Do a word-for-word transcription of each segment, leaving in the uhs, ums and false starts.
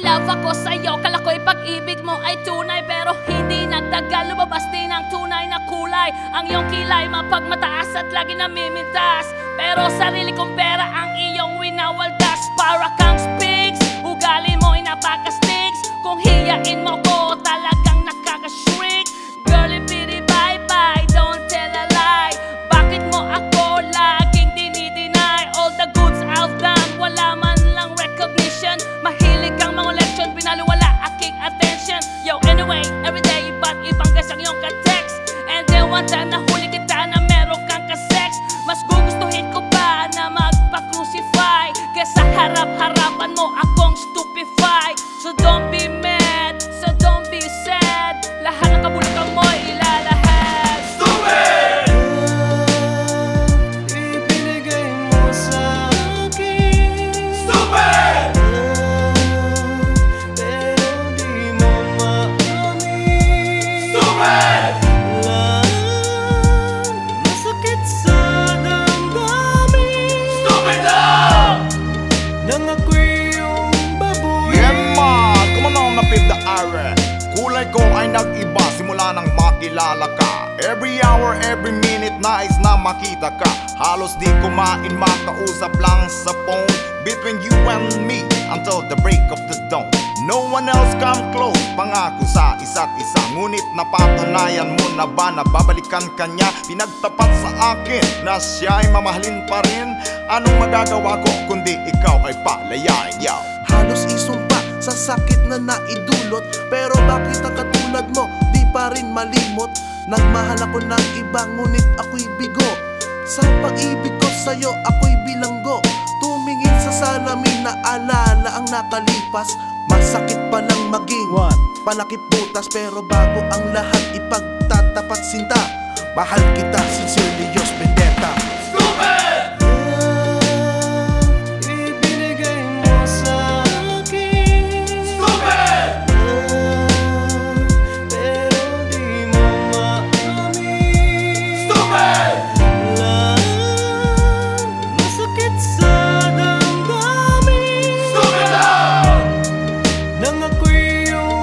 love ako sa'yo. Kala ko'y pag-ibig mo ay tunay, pero hindi nagtagal, lumabas din ang tunay na kulay. Ang iyong kilay mapagmataas at lagi namimintas, pero sarili kong pera ang iyong winawaldas. Para kang spigs, ugali mo ay napaka-sticks. Kung hiyain mo ko, talagang nakaka-shrink. Girlie bitty bye bye, don't tell a lie. Bakit mo ako laging dinideny? All the goods I've done, wala man lang recognition. Mahilig kang mga leksyon, binaliwala aking attention. Yo, anyway, everyday, ba't ibang gas ang iyong ka-text? And then one time nahuli kita na meron kang ka-sex. Mas gugustuhin ko ba na magpa-crucify kesa harap-harapan mo akong stupefy? So don't be mad, so don't be sad. Lahat ng kabulukan mo ilalahad. Stupid! Ibinigay mo sa akin. Stupid! Pero di mo maamin. Stupid! Lang masakit sa damdamin Stupid lang! nang ako'y iyong babuyin. Yeah man, come on na feel the air. Kulay ko ay nag-iba simula nang makilala ka. Every hour, every minute nais na makita ka. Halos di kumain, makausap lang sa phone. Between you and me until the break of the dawn. No one else come close, pangako sa isa't isa. Ngunit napatunayan mo na ba na babalikan ka niya? Pinagtapat sa akin na siya ay mamahalin pa rin. Anong magagawa ko kundi ikaw ay palayain, yo? Halos isumpa sa sakit na naidulot, pero bakit ang katulad mo di pa rin malimot? Nagmahal ako ng iba ngunit ako'y bigo. Sa pag-ibig ko sa'yo ako'y bilanggo. Tumingin sa salamin na alala ang nakalipas. Masakit palang maging palakip butas, pero bago ang lahat ipagtatapat sinta. Mahal kita, sincerely yours, Vendetta. Stupid! Ibinigay mo sa akin. Stupid! Pero di mo maamin. Stupid! Lang masakit sa damdamin Stupid lang! nang ako'y iyong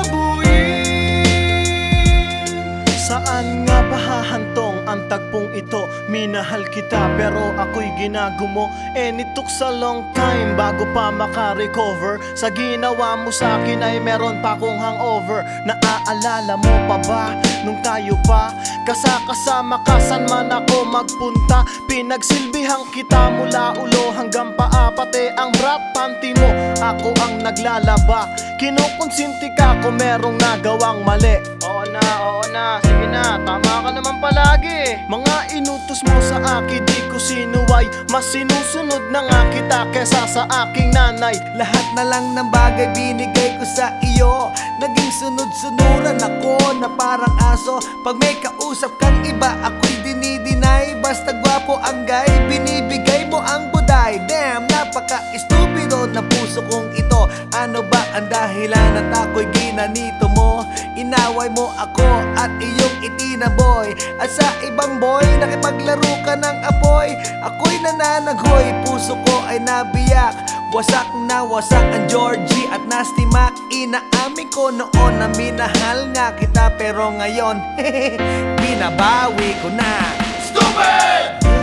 babuyin. Saan nga ba hahantong ang tagpong ito? Minahal kita pero ako'y ginagumo. And it took a long time bago pa makarecover. Sa ginawa mo sa akin ay meron pa akong hangover. Naaalala mo pa ba nung tayo pa kasakasama ka saan man ako magpunta? Pinagsilbihang kita mula ulo hanggang paa, pati ang bra panty mo ako ang naglalaba. Kinukonsinti ka kung merong nagawang mali. Oo na, oo na, sige na, tama ka naman palagi. Mga inutos mo sa akin di ko sinuway. Mas sinusunod na nga kita kesa sa aking nanay. Lahat na lang ng bagay binigay ko sa iyo. Naging sunod-sunuran ako na parang aso. Pag may kausap kang iba ako'y dinidinay. Basta gwapo ang guy, binibigay mo ang buday. Damn, napaka-estupido na puso kong ito. Ano ba ang dahilan at ako'y ginanito mo? Inaway mo ako at iyong itinaboy. At sa ibang boy, nakipaglaro ka ng apoy. Ako'y nananaghoy, puso ko ay nabiyak. Wasak na wasak ang Georgie at Nasty Mac. Inaamin ko noon na minahal nga kita, pero ngayon binabawi ko na. Stupid!